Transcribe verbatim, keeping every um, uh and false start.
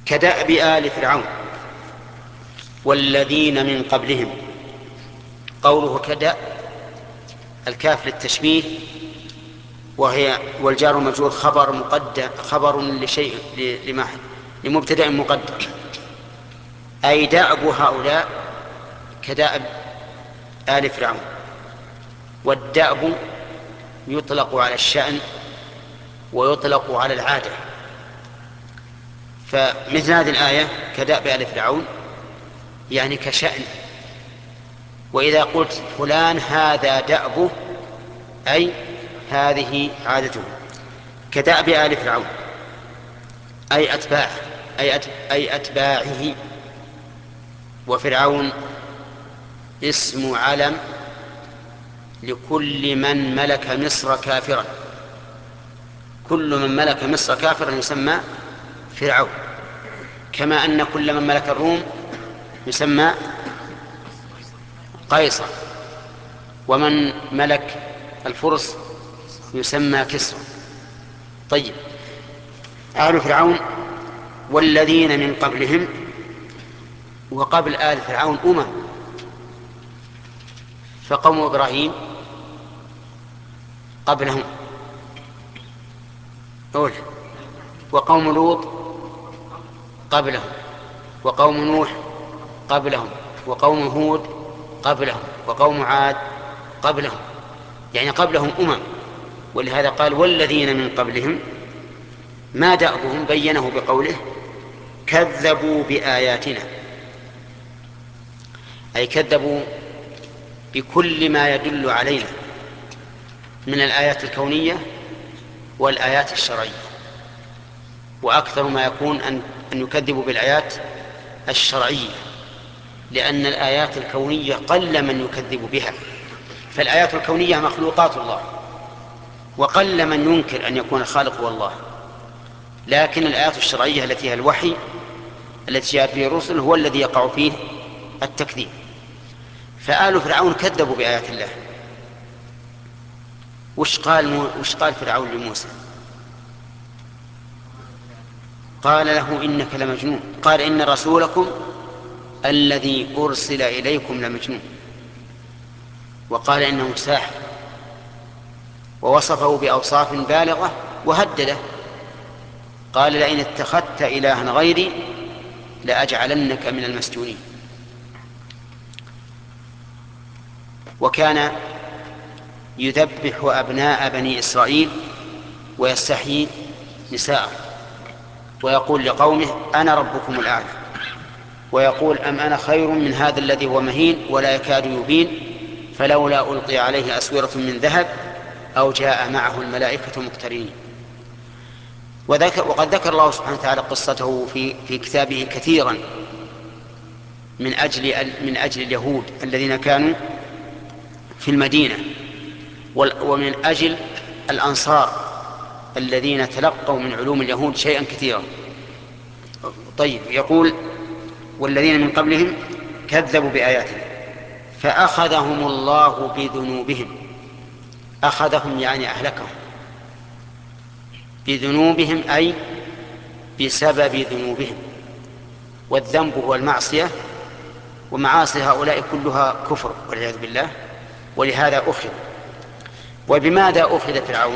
كدأب آل فرعون والذين من قبلهم. قوله كدأب الكاف للتشبيه، وهي والجار مجرور خبر مقدم، خبر لشيء لمبتدأ مقدم، أي دأب هؤلاء كدأب آل فرعون. والدأب يطلق على الشأن ويطلق على العادة، فمثل هذه الآية كدأب آل فرعون يعني كشأن. وإذا قلت فلان هذا دأبه أي هذه عادته. كدأب آل فرعون أي أتباعه أي أتباعه. وفرعون اسم علم لكل من ملك مصر كافرا، كل من ملك مصر كافرا يسمى فرعون، كما أن كل من ملك الروم يسمى قيصر، ومن ملك الفرس يسمى كسرى. طيب، آل فرعون والذين من قبلهم. وقبل آل فرعون أمم، فقوم إبراهيم قبلهم أول، وقوم لوط قبلهم، وقوم نوح قبلهم، وقوم هود قبلهم، وقوم عاد قبلهم، يعني قبلهم أمم. ولهذا قال والذين من قبلهم. ما دأبهم بينه بقوله كذبوا بآياتنا، أي كذبوا بكل ما يدل علينا من الآيات الكونية والآيات الشرعية، وأكثر ما يكون أن أن يكذبوا بالآيات الشرعية، لأن الآيات الكونية قل من يكذب بها، فالآيات الكونية مخلوقات الله، وقل من ينكر أن يكون الخالق هو الله. لكن الآيات الشرعية التي هي الوحي التي جاءت به الرسل هو الذي يقع فيه التكذيب. فآل فرعون كذبوا بآيات الله. وش قال وش قال فرعون لموسى؟ قال له إنك لمجنون، قال إن رسولكم الذي أرسل إليكم لمجنون، وقال إنه ساحر، ووصفه بأوصاف بالغة وهدده، قال لئن اتخذت إلها غيري لأجعلنك من المسجونين. وكان يذبح أبناء بني إسرائيل ويستحيي نساءه، ويقول لقومه أنا ربكم الأعلى، ويقول أم أنا خير من هذا الذي هو مهين ولا يكاد يبين، فلولا ألقي عليه أسورة من ذهب أو جاء معه الملائكة مقترنين. وقد ذكر الله سبحانه وتعالى قصته في في كتابه كثيرا من أجل من أجل اليهود الذين كانوا في المدينة، ومن أجل الأنصار الذين تلقوا من علوم اليهود شيئا كثيرا. طيب، يقول والذين من قبلهم كذبوا بآياتنا فأخذهم الله بذنوبهم. أخذهم يعني أهلكهم بذنوبهم أي بسبب ذنوبهم، والذنب هو المعصية، ومعاصي هؤلاء كلها كفر والعياذ بالله، ولهذا أخذ. وبماذا أخذ فرعون؟